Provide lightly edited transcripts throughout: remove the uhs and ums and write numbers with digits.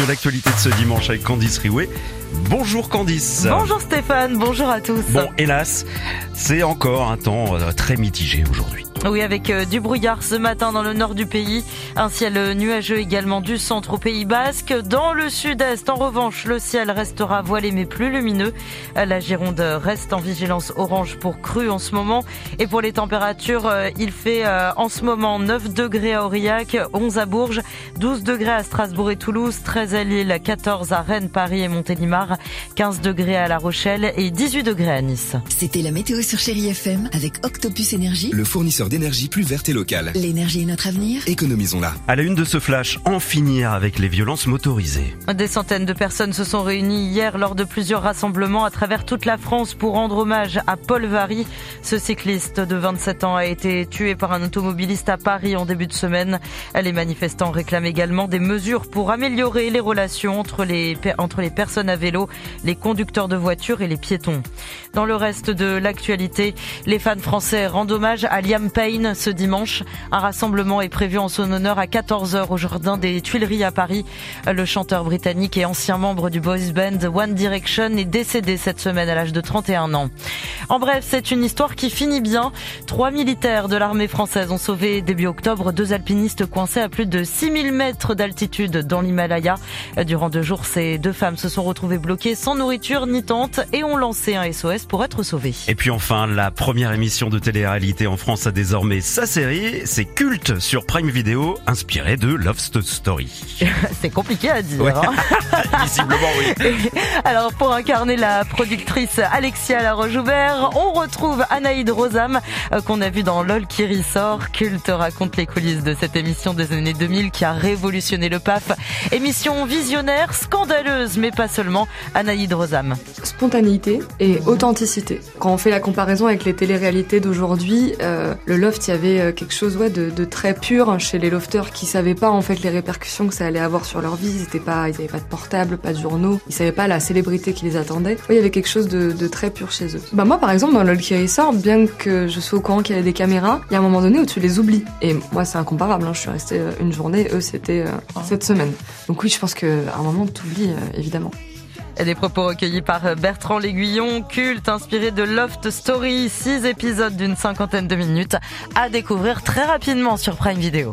l'actualité de ce dimanche avec Candice Riouet. Bonjour Candice. Bonjour Stéphane, bonjour à tous. Bon, hélas, c'est encore un temps très mitigé aujourd'hui. Oui, avec du brouillard ce matin dans le nord du pays, un ciel nuageux également du centre au Pays Basque. Dans le sud-est, en revanche, le ciel restera voilé mais plus lumineux. La Gironde reste en vigilance orange pour crue en ce moment. Et pour les températures, il fait en ce moment 9 degrés à Aurillac, 11 à Bourges, 12 degrés à Strasbourg et Toulouse, 13 à Lille, 14 à Rennes, Paris et Montélimar, 15 degrés à La Rochelle et 18 degrés à Nice. C'était la météo sur Chérie FM avec Octopus Énergie, le fournisseur d'énergie plus verte et locale. L'énergie est notre avenir. Économisons-la. À la une de ce flash, en finir avec les violences motorisées. Des centaines de personnes se sont réunies hier lors de plusieurs rassemblements à travers toute la France pour rendre hommage à Paul Varry. Ce cycliste de 27 ans a été tué par un automobiliste à Paris en début de semaine. Les manifestants réclament également des mesures pour améliorer les relations entre les personnes à vélo, les conducteurs de voitures et les piétons. Dans le reste de l'actualité, les fans français rendent hommage à Liam Payne ce dimanche. Un rassemblement est prévu en son honneur à 14h au Jardin des Tuileries à Paris. Le chanteur britannique et ancien membre du boys band One Direction est décédé cette semaine à l'âge de 31 ans. En bref, c'est une histoire qui finit bien. 3 militaires de l'armée française ont sauvé début octobre 2 alpinistes coincés à plus de 6000 mètres d'altitude dans l'Himalaya. Durant 2 jours, ces 2 femmes se sont retrouvées bloquées sans nourriture ni tente et ont lancé un SOS pour être sauvées. Et puis enfin, la première émission de télé-réalité en France a désormais sa série. C'est Culte sur Prime Video, inspiré de Love Story. C'est compliqué à dire. Ouais. Hein. Visiblement, oui. Alors, pour incarner la productrice Alexia Laroche-Joubert, on retrouve Anaïd Rosam, qu'on a vu dans LOL qui ressort. Culte raconte les coulisses de cette émission des années 2000 qui a révolutionné le PAF. Émission visionnaire, scandaleuse, mais pas seulement. Anaïd Rosam. Spontanéité et authenticité. Quand on fait la comparaison avec les téléréalités d'aujourd'hui, le loft, il y avait quelque chose de très pur chez les lofters qui savaient pas en fait les répercussions que ça allait avoir sur leur vie. Ils avaient pas de portable, pas de journaux, ils savaient pas la célébrité qui les attendait. Ouais, il y avait quelque chose de très pur chez eux. Bah moi par exemple dans LOL qui ressort, bien que je sois au courant qu'il y avait des caméras, il y a un moment donné où tu les oublies. Et moi c'est incomparable, hein. Je suis restée une journée, eux c'était cette semaine. Donc oui, je pense qu'à un moment t'oublies évidemment. Des propos recueillis par Bertrand L'Aiguillon. Culte inspiré de Loft Story, 6 épisodes d'une 50aine de minutes à découvrir très rapidement sur Prime Video.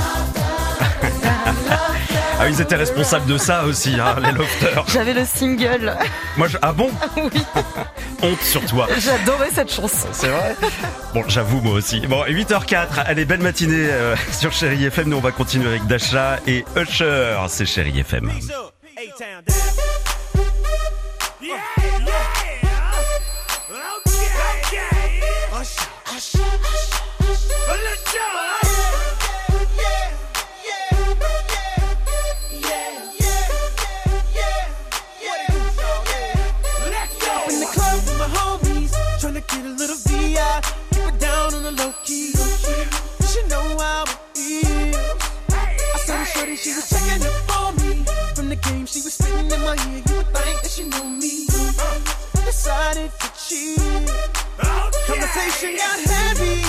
Ah, ils étaient responsables de ça aussi, hein, les lofters. J'avais le single. Moi, ah bon? Oui. Honte sur toi. J'adorais cette chanson. C'est vrai? Bon, j'avoue, moi aussi. Bon, 8h04. Allez, belle matinée sur Chérie FM. Nous, on va continuer avec Dasha et Usher. C'est Chérie FM. Get a little VI, keep it down on the low key. You should know how it is. I saw the shorty, she was checking up on me. From the game, she was spitting in my ear. You would think that she knew me. Decided to cheat. Conversation got heavy.